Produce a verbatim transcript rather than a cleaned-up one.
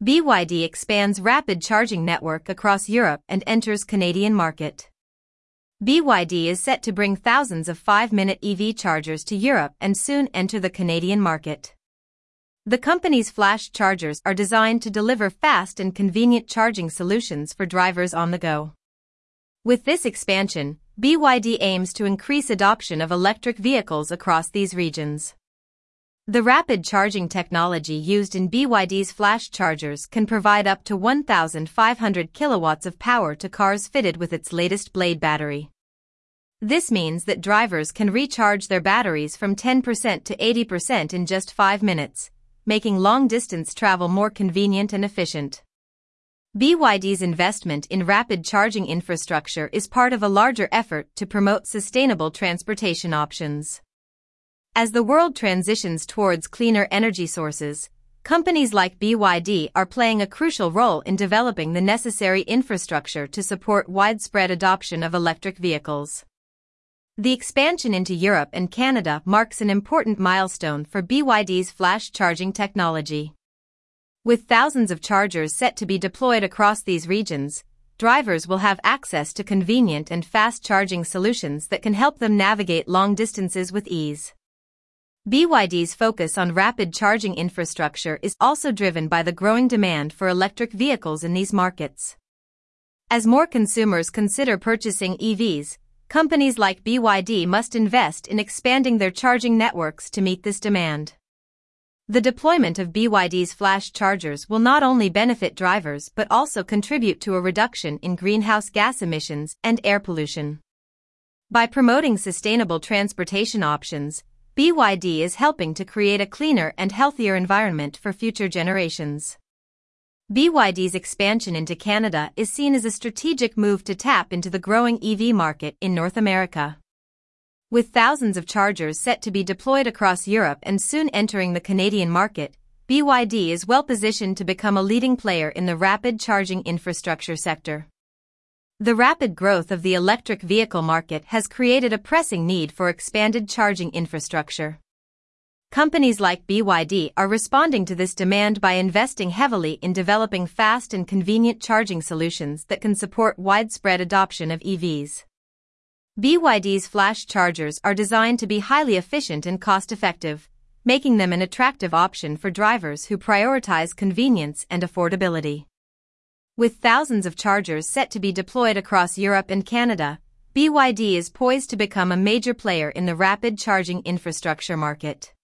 B Y D expands rapid charging network across Europe and enters Canadian market. B Y D is set to bring thousands of five-minute E V chargers to Europe and soon enter the Canadian market. The company's flash chargers are designed to deliver fast and convenient charging solutions for drivers on the go. With this expansion, B Y D aims to increase adoption of electric vehicles across these regions. The rapid charging technology used in B Y D's flash chargers can provide up to one thousand five hundred kilowatts of power to cars fitted with its latest Blade battery. This means that drivers can recharge their batteries from ten percent to eighty percent in just five minutes, making long-distance travel more convenient and efficient. B Y D's investment in rapid charging infrastructure is part of a larger effort to promote sustainable transportation options. As the world transitions towards cleaner energy sources, companies like B Y D are playing a crucial role in developing the necessary infrastructure to support widespread adoption of electric vehicles. The expansion into Europe and Canada marks an important milestone for B Y D's flash charging technology. With thousands of chargers set to be deployed across these regions, drivers will have access to convenient and fast charging solutions that can help them navigate long distances with ease. B Y D's focus on rapid charging infrastructure is also driven by the growing demand for electric vehicles in these markets. As more consumers consider purchasing E Vs, companies like B Y D must invest in expanding their charging networks to meet this demand. The deployment of B Y D's flash chargers will not only benefit drivers but also contribute to a reduction in greenhouse gas emissions and air pollution. By promoting sustainable transportation options, B Y D is helping to create a cleaner and healthier environment for future generations. B Y D's expansion into Canada is seen as a strategic move to tap into the growing E V market in North America. With thousands of chargers set to be deployed across Europe and soon entering the Canadian market, B Y D is well positioned to become a leading player in the rapid charging infrastructure sector. The rapid growth of the electric vehicle market has created a pressing need for expanded charging infrastructure. Companies like B Y D are responding to this demand by investing heavily in developing fast and convenient charging solutions that can support widespread adoption of E Vs. B Y D's flash chargers are designed to be highly efficient and cost-effective, making them an attractive option for drivers who prioritize convenience and affordability. With thousands of chargers set to be deployed across Europe and Canada, B Y D is poised to become a major player in the rapid charging infrastructure market.